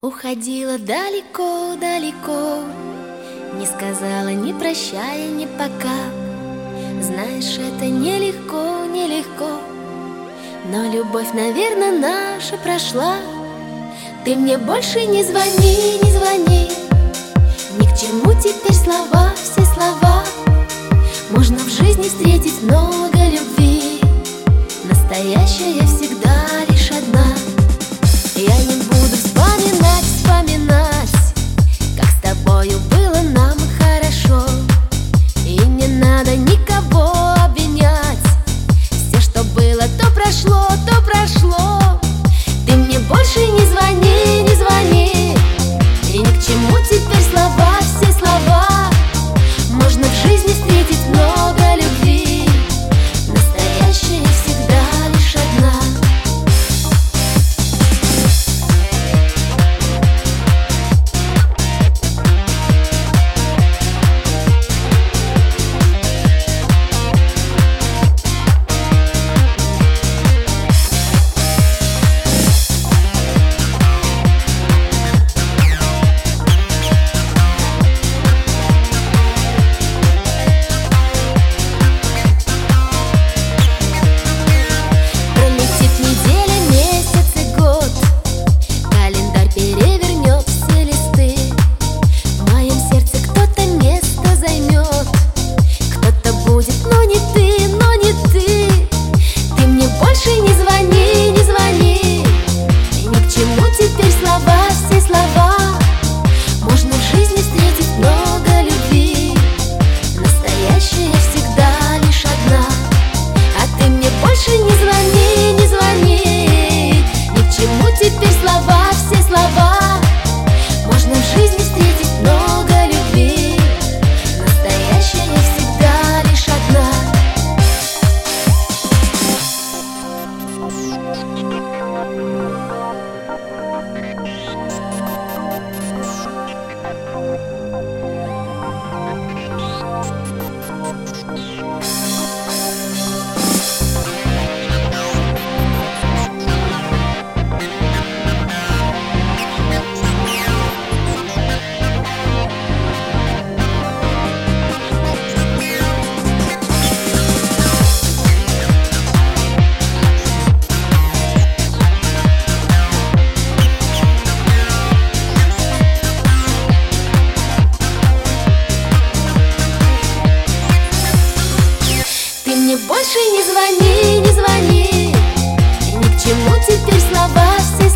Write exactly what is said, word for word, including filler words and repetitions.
Уходила далеко-далеко, не сказала ни прощай, ни пока. Знаешь, это нелегко, нелегко, но любовь, наверное, наша прошла. Ты мне больше не звони, не звони, ни к чему теперь слова, все слова. Можно в жизни встретить много любви, настоящая всегда лишь одна. Я не буду вспоминать, вспоминать, как с тобою было нам хорошо. И не надо никого обвинять, все, что было, то прошло, то прошло. Ты мне больше не звони, не звони, и ни к чему теперь слова, все слова. Можно в жизни встретить много любви, настоящая всегда лишь одна. Теперь слова, все слова. Можно в жизни встретить много любви, настоящая всегда лишь одна. А ты мне больше не звони, не звони, ни к чему теперь слова, все слова. Можно в жизни встретить много любви, настоящая всегда лишь одна. Мне больше не звони, не звони, и ни к чему теперь слова, все